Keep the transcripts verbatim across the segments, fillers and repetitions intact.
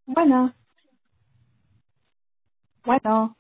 Bueno, bueno.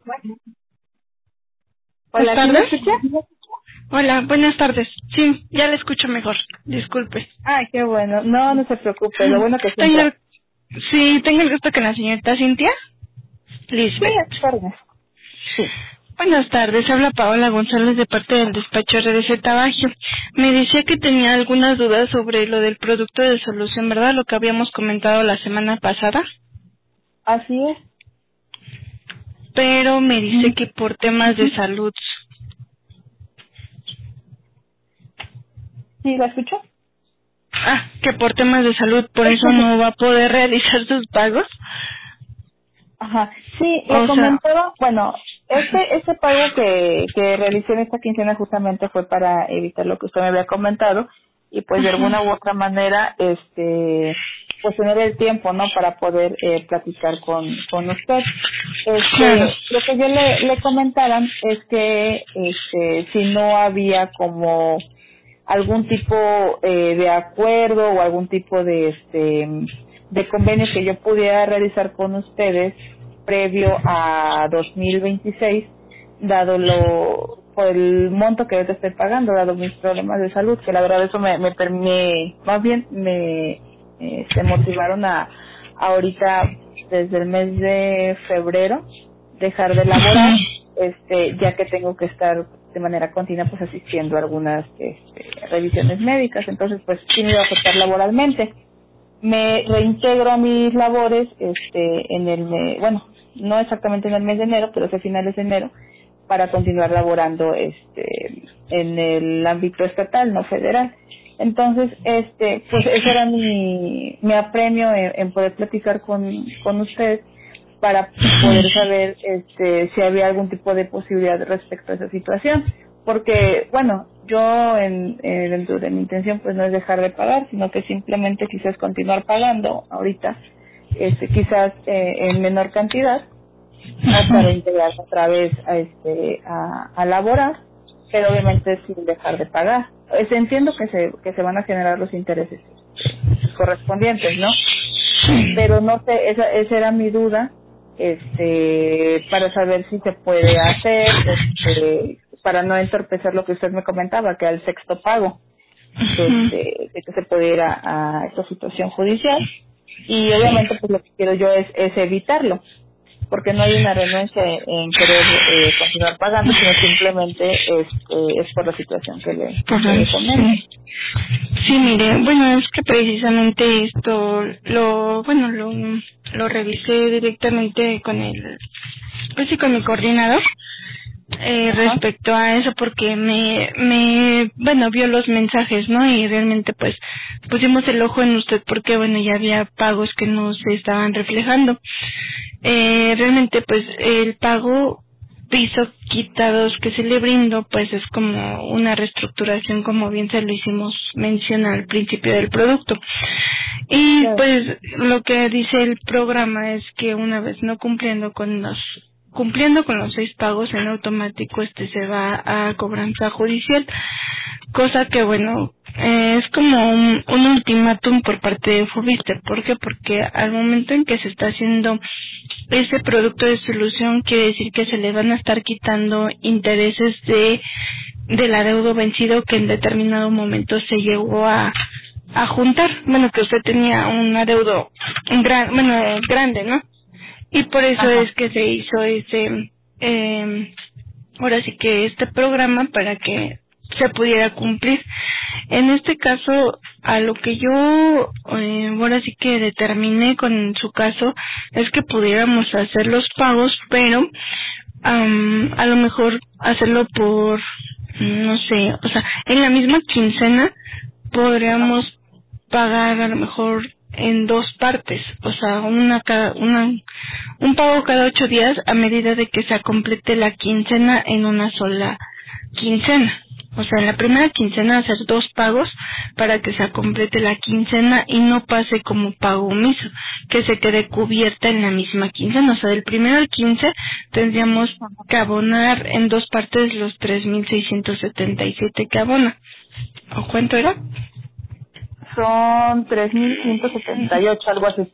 Buenas Hola, ¿sí me tardes. escucha? Hola, buenas tardes. Sí, ya la escucho mejor. Disculpe. Ay, qué bueno. No, no se preocupe. Lo bueno que sí Tengo el, entró. sí, tengo el gusto con la señorita Cintia Sí, Lisbeth. a sus órdenes. Sí. Buenas tardes, habla Paola González de parte del despacho R D Z Bagio. Me decía que tenía algunas dudas sobre lo del producto de solución, ¿verdad? Lo que habíamos comentado la semana pasada. Así es. Pero me dice que por temas de salud. ¿Sí la escucho? Ah, que por temas de salud, por Es eso que- no va a poder realizar sus pagos. Ajá. Sí, le O sea, comentaba, bueno, este este pago que, que realicé en esta quincena justamente fue para evitar lo que usted me había comentado y pues de ajá. alguna u otra manera, este, pues tener el tiempo, ¿no? Para poder eh, platicar con, con usted. Claro. Este, lo que yo le, le comentaran es que, este, si no había como algún tipo eh, de acuerdo o algún tipo de este de convenio que yo pudiera realizar con ustedes previo a dos mil veintiséis, dado lo por el monto que yo te estoy pagando, dado mis problemas de salud, que la verdad eso me me, per- me- más bien me eh, se motivaron a ahorita desde el mes de febrero dejar de laborar, Ujú. este ya que tengo que estar de manera continua pues asistiendo a algunas este, revisiones médicas, entonces pues sí me iba a afectar laboralmente. Me reintegro a mis labores este en el me- bueno, no exactamente en el mes de enero, pero hacia finales de enero para continuar laborando este en el ámbito estatal, no federal. Entonces, este, pues ese era mi, mi apremio en, en poder platicar con, con usted para poder saber este si había algún tipo de posibilidad respecto a esa situación, porque bueno, yo en, eh, dentro de mi intención pues no es dejar de pagar, sino que simplemente quizás continuar pagando ahorita, este quizás eh, en menor cantidad hasta reintegrarse otra vez a este a, a laborar, pero obviamente sin dejar de pagar. Pues entiendo que se que se van a generar los intereses este, correspondientes, ¿no? Pero no sé, esa, esa era mi duda, este, para saber si se puede hacer, este, para no entorpecer lo que usted me comentaba, que al sexto pago, Ujú. este, de que se pudiera a esta situación judicial, y obviamente pues lo que quiero yo es, es evitarlo, porque no hay una renuncia en querer eh, continuar pagando, sino simplemente este, es por la situación que le, Por que ahí, le comento. sí. Sí, mire, bueno, es que precisamente esto lo, bueno, lo, lo revisé directamente con el, pues sí, con mi coordinador, eh, Ajá, respecto a eso, porque me, me, bueno, vio los mensajes, ¿no? Y realmente, pues, pusimos el ojo en usted porque, bueno, ya había pagos que no se estaban reflejando. Eh, realmente, pues, el pago piso quitados que se le brindó, pues es como una reestructuración, como bien se lo hicimos mención al principio del producto. Y claro. pues lo que dice el programa es que una vez no cumpliendo con los cumpliendo con los seis pagos en automático, este se va a cobranza judicial, cosa que bueno, eh, es como un, un ultimátum por parte de Fobiste. ¿Por qué? Porque al momento en que se está haciendo ese producto de solución, quiere decir que se le van a estar quitando intereses de del adeudo vencido que en determinado momento se llegó a a juntar. Bueno, que usted tenía un adeudo gran, bueno, grande, ¿no? Y por eso Ajá. es que se hizo ese, eh, ahora sí que este programa para que se pudiera cumplir. En este caso, a lo que yo eh, ahora sí que determiné con su caso es que pudiéramos hacer los pagos, pero am, a lo mejor hacerlo por, no sé, o sea, en la misma quincena podríamos pagar a lo mejor en dos partes, o sea, una cada una un pago cada ocho días a medida de que se complete la quincena en una sola quincena. O sea, en la primera quincena hacer dos pagos para que se complete la quincena y no pase como pago omiso, que se quede cubierta en la misma quincena. O sea, del primero al quince tendríamos que abonar en dos partes los tres mil seiscientos setenta y siete que abona. ¿O cuánto era? Son tres mil ciento setenta y ocho algo así.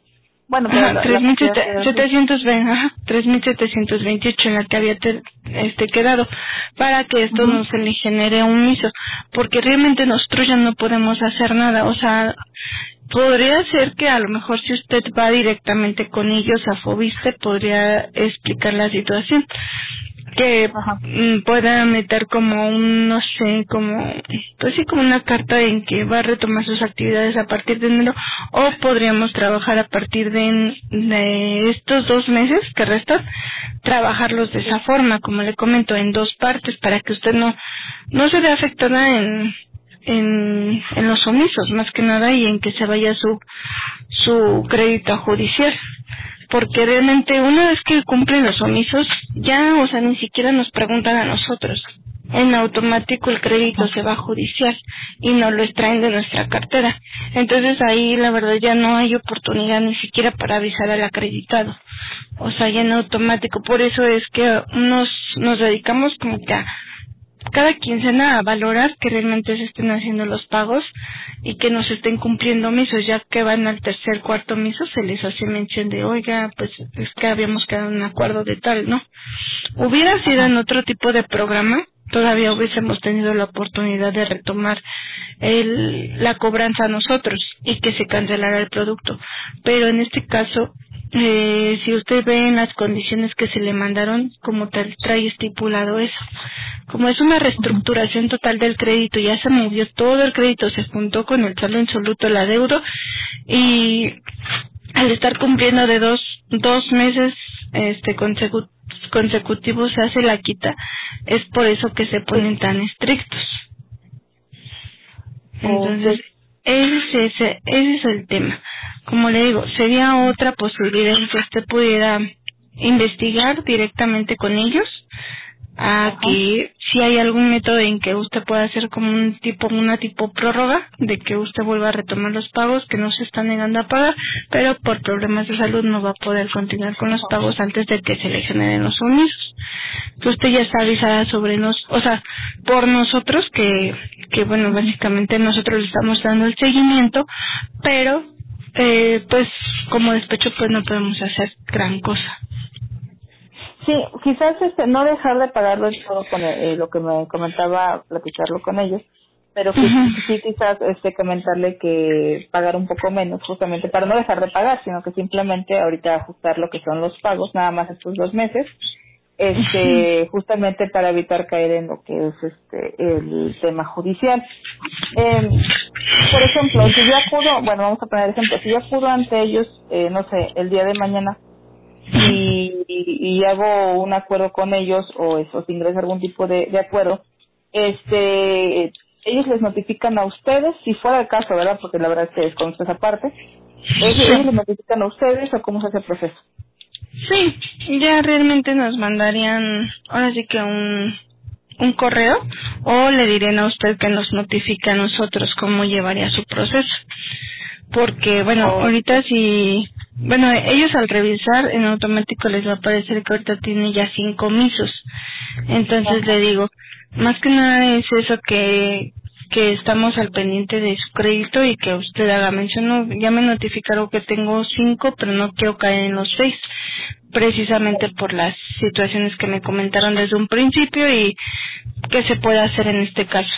Bueno, pero ajá, tres mil setecientos veinte, ajá, tres mil setecientos veintiocho en la que había te, este quedado, para que esto uh-huh. no se le genere un miso, porque realmente nosotros ya no podemos hacer nada. O sea, podría ser que a lo mejor si usted va directamente con ellos a Fobiste, podría explicar la situación, que mm, pueda meter como un, no sé, como, pues sí, como una carta en que va a retomar sus actividades a partir de enero, o podríamos trabajar a partir de, de estos dos meses que restan, trabajarlos de esa forma, como le comento, en dos partes, para que usted no, no se vea afectada en, en, en los omisos, más que nada, y en que se vaya su, su crédito judicial. Porque realmente una vez que cumplen los omisos, ya, o sea, ni siquiera nos preguntan a nosotros. En automático el crédito se va a judicial y nos lo extraen de nuestra cartera. Entonces ahí la verdad ya no hay oportunidad ni siquiera para avisar al acreditado. O sea, ya en automático. Por eso es que nos, nos dedicamos como que a cada quincena a valorar que realmente se estén haciendo los pagos y que nos estén cumpliendo misos. Ya que van al tercer, cuarto miso, se les hace mención de, oiga, pues es que habíamos quedado en un acuerdo de tal, ¿no? Hubiera sido en otro tipo de programa, todavía hubiésemos tenido la oportunidad de retomar el, la cobranza a nosotros y que se cancelara el producto. Pero en este caso, eh, si usted ve en las condiciones que se le mandaron, como tal, trae estipulado eso. Como es una reestructuración total del crédito, ya se movió todo el crédito, se juntó con el saldo insoluto, el adeudo, y al estar cumpliendo de dos, dos meses este consecu- consecutivos se hace la quita, es por eso que se ponen tan estrictos. Entonces, ese, ese, ese es el tema. Como le digo, sería otra posibilidad en que usted pudiera investigar directamente con ellos, a Ajá. que si hay algún método en que usted pueda hacer como un tipo, una tipo prórroga, de que usted vuelva a retomar los pagos que no se están negando a pagar, pero por problemas de salud no va a poder continuar con los pagos antes de que se le generen los omisos. Que usted ya está avisada sobre nos, o sea, por nosotros, que, que bueno, básicamente nosotros le estamos dando el seguimiento, pero eh, pues como despecho pues no podemos hacer gran cosa. Sí, quizás este no dejar de pagarlo todo con eh, lo que me comentaba, platicarlo con ellos, pero que uh-huh. sí quizás este comentarle que pagar un poco menos, justamente para no dejar de pagar, sino que simplemente ahorita ajustar lo que son los pagos, nada más estos dos meses, este uh-huh. justamente para evitar caer en lo que es este el tema judicial. Eh, por ejemplo, si yo acudo, bueno, vamos a poner ejemplo, si yo acudo ante ellos, eh, no sé, el día de mañana, Y, y, y hago un acuerdo con ellos o eso, si ingresa algún tipo de, de acuerdo, este, ellos les notifican a ustedes, si fuera el caso, ¿verdad? Porque la verdad es que desconozco esa parte, ellos, ellos les notifican a ustedes o cómo se hace el proceso. Sí, ya realmente nos mandarían, ahora sí que un, un correo, o le dirían a usted que nos notifique a nosotros cómo llevaría su proceso. Porque, bueno, oh. ahorita si... Bueno, ellos al revisar en automático les va a aparecer que ahorita tiene ya cinco misos. Entonces le digo, más que nada es eso, que que estamos al pendiente de su crédito y que usted haga mención. No, ya me notificaron que tengo cinco, pero no quiero caer en los seis, precisamente por las situaciones que me comentaron desde un principio y qué se puede hacer en este caso.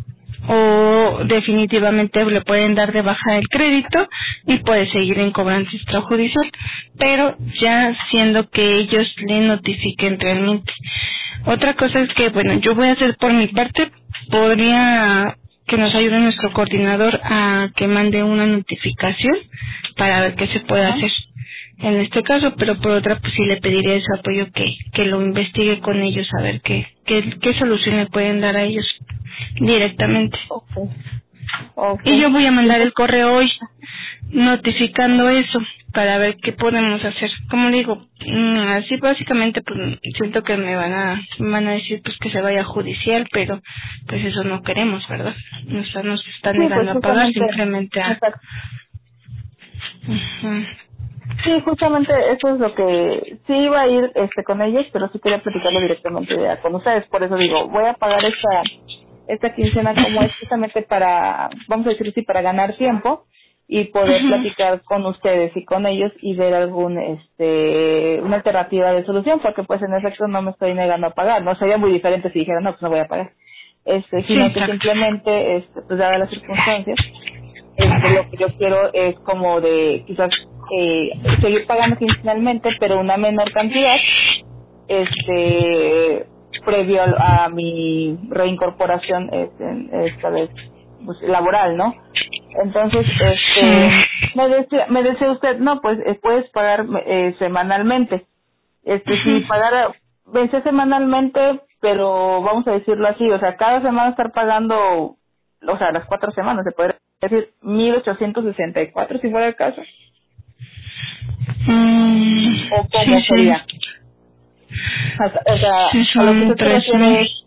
O definitivamente le pueden dar de baja el crédito y puede seguir en cobranza extrajudicial, pero ya siendo que ellos le notifiquen realmente. Otra cosa es que, bueno, yo voy a hacer por mi parte, podría que nos ayude nuestro coordinador a que mande una notificación para ver qué se puede hacer en este caso, pero por otra pues sí le pediría ese apoyo, que que lo investigue con ellos, a ver qué qué, qué solución le pueden dar a ellos directamente. Okay. Okay. Y yo voy a mandar el correo hoy notificando eso para ver qué podemos hacer. Como digo, así básicamente pues siento que me van a me van a decir pues que se vaya a judicial, pero pues eso no queremos, ¿verdad? O sea, nos están sí, negando pues, a pagar simplemente a... Uh-huh. Sí, justamente eso es lo que sí iba a ir este con ellos, pero sí quería platicarlo directamente ya con ustedes. Por eso digo, voy a pagar esta esta quincena como es justamente para, vamos a decir sí, para ganar tiempo y poder uh-huh. platicar con ustedes y con ellos y ver algún este una alternativa de solución, porque pues en efecto no me estoy negando a pagar. No sería muy diferente si dijera no, pues no voy a pagar, este sino sí, que simplemente este pues dadas las circunstancias, este lo que yo quiero es como de quizás eh, seguir pagando quincenalmente, pero una menor cantidad, este previo a, a mi reincorporación este, esta vez pues, laboral, ¿no? Entonces, este, sí. me decía, me decía usted, no, pues eh, puedes pagar eh, semanalmente. Este, uh-huh. Si pagara, vence semanalmente, pero vamos a decirlo así, o sea, cada semana estar pagando, o sea, las cuatro semanas, se podría decir mil ochocientos sesenta y cuatro si fuera el caso. Mm, ¿O cómo sí, sería? Sí. O sea, o sea sí, a lo que son se tres refiere mil. es,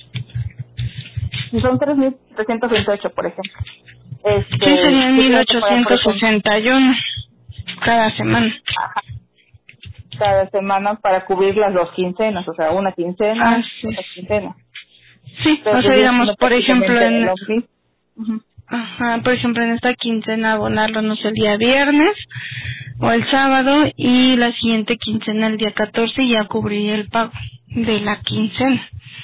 si son tres mil trescientos veintiocho, por ejemplo. Este, Sí, serían yo mil tengo que pagar, por ochocientos ejemplo, sesenta y uno cada semana. ajá, cada semana para cubrir las dos quincenas, o sea, una quincena, Así otra es. quincena. Sí, Pero o pues sea, viene digamos, siendo por ejemplo, prácticamente en lo mismo. Uh-huh. ajá, por ejemplo, en esta quincena abonarlo, no sé, el día viernes o el sábado, y la siguiente quincena el día catorce ya cubrí el pago de la quincena.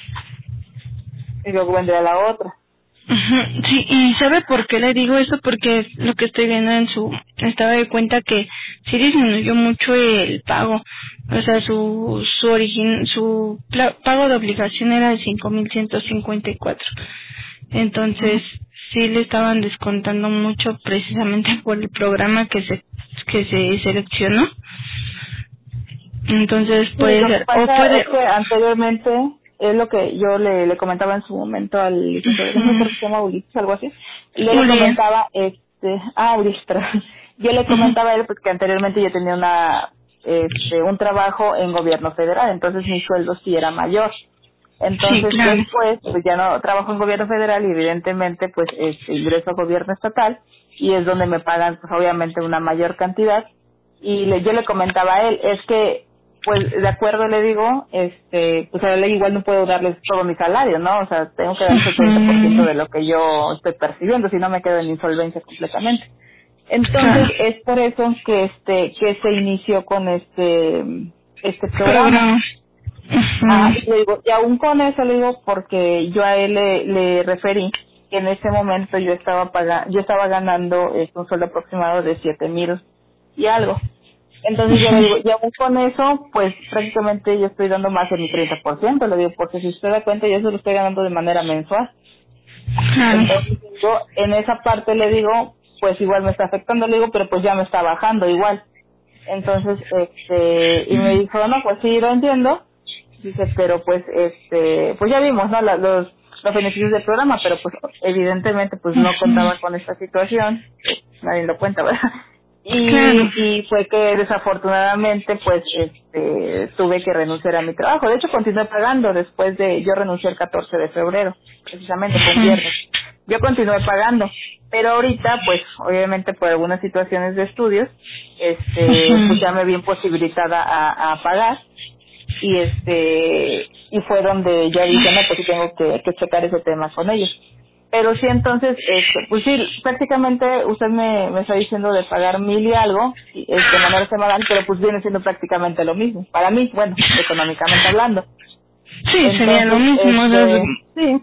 Y luego vendrá la otra. Ujú, sí, y ¿sabe por qué le digo eso? Porque lo que estoy viendo en su estado de cuenta que sí disminuyó mucho el pago. O sea, su su origen, su pla- pago de obligación era de cinco mil ciento cincuenta y cuatro. Entonces, uh-huh. sí le estaban descontando mucho precisamente por el programa que se que se seleccionó. Entonces, Sí, puede lo que ser o pasa puede es que anteriormente, es lo que yo le, le comentaba en su momento al licenciado, no me acuerdo si se llama Ulises, algo así, y yo le comentaba, este, ah, Ulises, perdón, yo le comentaba a él porque anteriormente yo tenía una, este, un trabajo en gobierno federal, entonces mi sueldo sí era mayor. Entonces sí, claro. después, pues ya no trabajo en gobierno federal y evidentemente pues este, ingreso a gobierno estatal y es donde me pagan pues obviamente una mayor cantidad. Y le, yo le comentaba a él, es que pues de acuerdo le digo, este, pues a la ley igual no puedo darles todo mi salario, ¿no? O sea, tengo que darles el treinta por ciento de lo que yo estoy percibiendo, si no me quedo en insolvencia completamente. Entonces es por eso que este, que se inició con este, este programa. Ah, y le digo, y aún con eso le digo, porque yo a él le, le referí que en ese momento yo estaba pagando, yo estaba ganando este, un sueldo aproximado de siete mil y algo. Entonces yo le digo, y aún con eso, pues prácticamente yo estoy dando más de mi treinta por ciento, le digo, porque si usted da cuenta, yo eso lo estoy ganando de manera mensual. Entonces yo en esa parte le digo, pues igual me está afectando, le digo, pero pues ya me está bajando igual. Entonces, este, y me dijo, no, pues sí, lo entiendo. Dice, pero pues, este, pues ya vimos, ¿no? La, los, los beneficios del programa, pero pues evidentemente pues no contaba con esta situación. Nadie lo cuenta, ¿verdad? Y, claro. y fue que desafortunadamente pues este tuve que renunciar a mi trabajo. De hecho continué pagando después de, yo renuncié el catorce de febrero, precisamente fue un viernes. Yo continué pagando, pero ahorita pues obviamente por algunas situaciones de estudios, este pues ya me vi imposibilitada a, a pagar y este y fue donde ya dije, no, pues sí tengo que, que checar ese tema con ellos. Pero sí, entonces, este, pues sí, prácticamente usted me, me está diciendo de pagar mil y algo y, este, de manera semanal, pero pues viene siendo prácticamente lo mismo. Para mí, bueno, económicamente hablando. Sí, Entonces, sería lo mismo. Este, sí.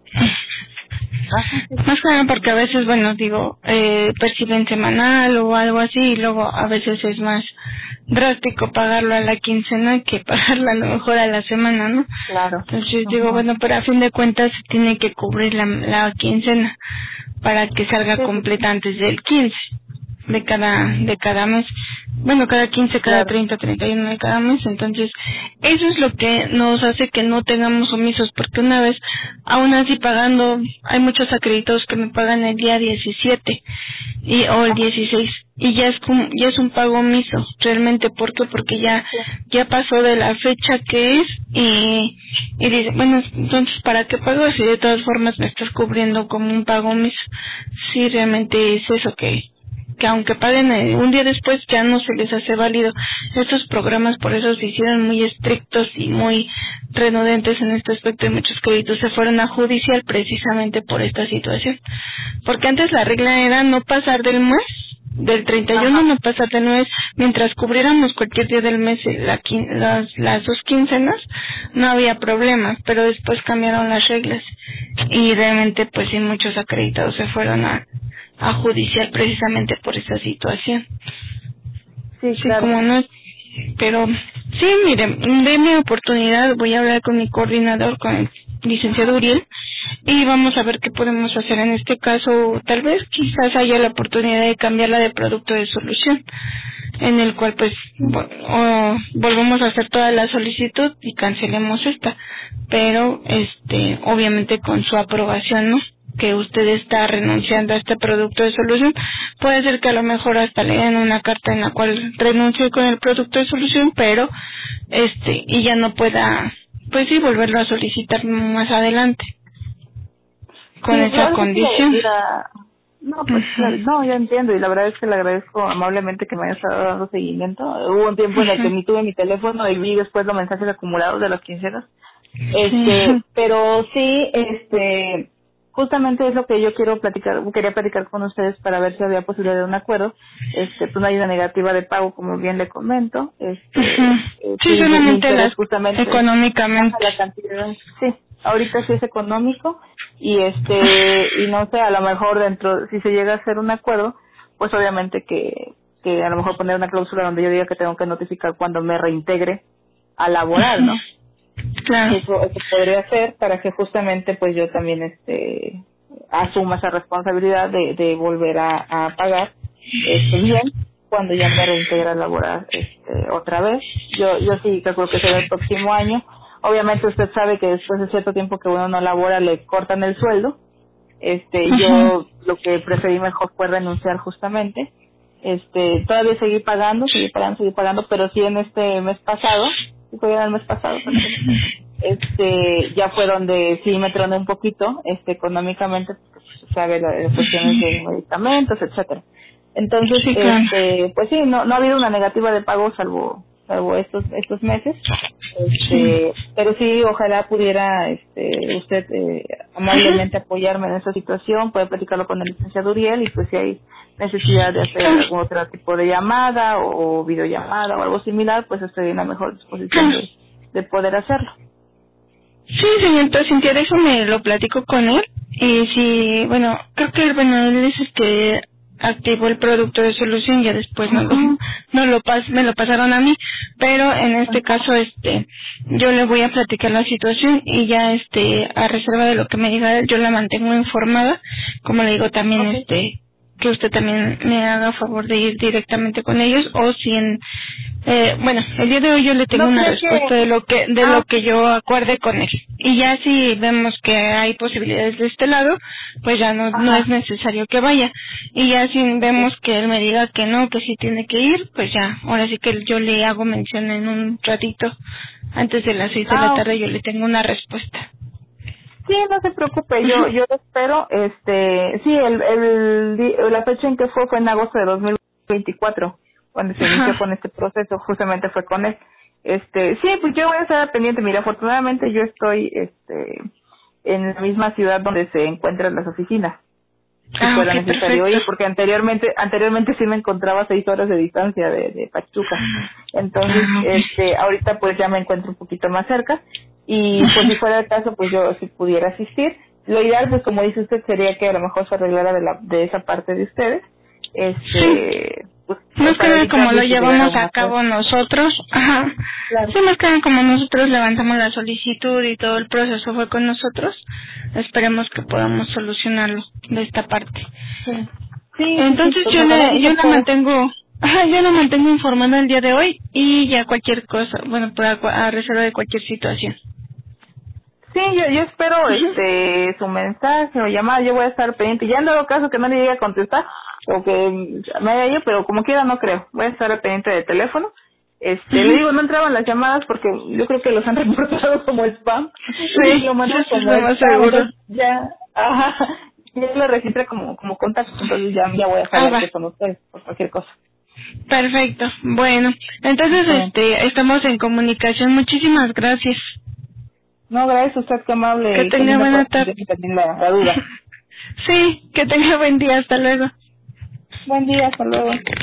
Ajá, sí. Más que nada porque a veces, bueno, digo, eh, perciben semanal o algo así y luego a veces es más drástico pagarlo a la quincena que pagarlo a lo mejor a la semana, ¿no? Claro. Entonces digo, uh-huh. bueno, pero a fin de cuentas se tiene que cubrir la, la quincena para que salga sí, completa antes del quince de cada de cada mes. Bueno, cada quince, cada claro. treinta, treinta y uno de cada mes. Entonces, eso es lo que nos hace que no tengamos omisos, porque una vez, aún así pagando, hay muchos acreditados que me pagan el día diecisiete y o el dieciséis y ya es como, ya es un pago omiso, realmente. ¿Por qué? Porque ya ya pasó de la fecha que es y y dice, bueno, entonces ¿para qué pago si de todas formas me estás cubriendo como un pago omiso? Sí, realmente es eso que que aunque paguen un día después ya no se les hace válido. Estos programas por eso se hicieron muy estrictos y muy renudentes en este aspecto y muchos créditos se fueron a judicial precisamente por esta situación. Porque antes la regla era no pasar del mes del treinta y uno Ajá. no pasa de nuez, mientras cubriéramos cualquier día del mes la, las, las dos quincenas, no había problema, pero después cambiaron las reglas y realmente pues sí muchos acreditados se fueron a, a judicial precisamente por esa situación. Sí, Sí, claro. como no es, pero sí, miren, denme oportunidad, voy a hablar con mi coordinador, con el licenciado Uriel, y vamos a ver qué podemos hacer en este caso. Tal vez quizás haya la oportunidad de cambiarla de producto de solución, en el cual pues vo- o volvemos a hacer toda la solicitud y cancelemos esta, pero este obviamente con su aprobación, ¿no? Que usted está renunciando a este producto de solución, puede ser que a lo mejor hasta le den una carta en la cual renuncie con el producto de solución, pero este y ya no pueda, pues sí, volverlo a solicitar más adelante con Sí, esa claro que sí, condición. mira, no, pues claro, Ujú. no, yo entiendo y la verdad es que le agradezco amablemente que me haya estado dando seguimiento. Hubo un tiempo en el que Ujú. ni tuve mi teléfono y vi después los mensajes acumulados de las quincenas. Este, Sí. pero sí, este, justamente es lo que yo quiero platicar, quería platicar con ustedes para ver si había posibilidad de un acuerdo. Este, pues no hay una negativa de pago, como bien le comento. Este, Ujú. eh, sí, Sí, mi, mi solamente interés las justamente, ajá, económicamente. la cantidad, sí, ahorita sí es económico y este, y no sé, a lo mejor dentro, si se llega a hacer un acuerdo, pues obviamente que, que a lo mejor poner una cláusula donde yo diga que tengo que notificar cuando me reintegre a laboral, ¿no? Claro. Eso, eso podría ser para que justamente pues yo también este asuma esa responsabilidad de, de volver a, a pagar este bien cuando ya me reintegre a laborar este otra vez. Yo yo sí calculo que será el próximo año. Obviamente usted sabe que después de cierto tiempo que uno no labora le cortan el sueldo. Este Ujú. yo lo que preferí mejor fue renunciar justamente. Este todavía seguí pagando, seguí pagando, seguí pagando, pero sí en este mes pasado, sí fue el mes pasado, perdón, este ya fue donde sí me troné un poquito este económicamente, pues sabe las cuestiones de medicamentos, etcétera. Entonces Sí, claro. este pues sí, no no ha habido una negativa de pago salvo salvo estos estos meses, Sí. este pero sí ojalá pudiera este usted eh, Ajá. amablemente apoyarme en esa situación, puede platicarlo con el licenciado Uriel y pues si hay necesidad de hacer Claro. algún otro tipo de llamada o videollamada o algo similar, pues estoy en la mejor disposición Claro. de de poder hacerlo. Sí, señorita, sin interés me lo platico con él. Y si, bueno, creo que bueno, él es este activó el producto de solución, ya después no lo, Ujú. no lo pas, me lo pasaron a mí, pero en este Ajá. caso este yo le voy a platicar la situación y ya este a reserva de lo que me diga él, yo la mantengo informada, como le digo también Okay. este que usted también me haga favor de ir directamente con ellos o si en eh, bueno, el día de hoy yo le tengo ¿No una cree respuesta que de lo que de ah lo que yo acuerde con él y ya si vemos que hay posibilidades de este lado pues ya no no es ajá, necesario que vaya y ya si okay. vemos que él me diga que no, que sí tiene que ir, pues ya ahora sí que yo le hago mención en un ratito antes de las seis de la Ah, tarde okay. yo le tengo una respuesta. Sí, no se preocupe, yo Ujú. yo lo espero, este, sí, el, el di- la fecha en que fue fue en agosto de dos mil veinticuatro, cuando se inició Ajá. con este proceso, justamente fue con él. Este, sí, pues yo voy a estar pendiente, mira, afortunadamente yo estoy este en la misma ciudad donde se encuentran las oficinas. Si Ah, fuera ok, necesario perfecto. ir, porque anteriormente anteriormente sí me encontraba a seis horas de distancia de, de Pachuca. Entonces, Ah, ok. este, ahorita pues ya me encuentro un poquito más cerca y por si fuera el caso, pues yo si pudiera asistir. Lo ideal, pues como dice usted, sería que a lo mejor se arreglara de la de esa parte de ustedes, Sí. este, pues Más que para nada como evitarlo lo y que llegara a llevamos un a acuerdo. cabo nosotros, ajá. Claro. Sí, más que nada como nosotros levantamos la solicitud y todo el proceso fue con nosotros, esperemos que podamos solucionarlo de esta parte. Sí, sí, sí, sí, Entonces pues yo ojalá sí le, se yo la pueda. mantengo, ajá, yo la mantengo informada el día de hoy y ya cualquier cosa, bueno, para, a reserva de cualquier situación. Sí, yo, yo espero Ujú. este su mensaje o llamada, yo voy a estar pendiente. Ya en dado caso que no le llegue a contestar o que me haya ido, pero como quiera no creo. Voy a estar pendiente de teléfono. Este, le Ujú. digo, no entraban las llamadas porque yo creo que los han reportado como spam y Sí, lo mandan eso es como lo más spam, seguro. entonces ya, ajá, ya lo registra como como contacto, entonces ya, ya voy a Ah, saber va. que son ustedes por cualquier cosa. Perfecto. Bueno, entonces Bueno, este estamos en comunicación. Muchísimas gracias. no, gracias a usted, qué amable Que y qué tenga lindo por buena tarde. atender también la, la duda. Sí, que tenga buen día. Hasta luego. Buen día, hasta luego.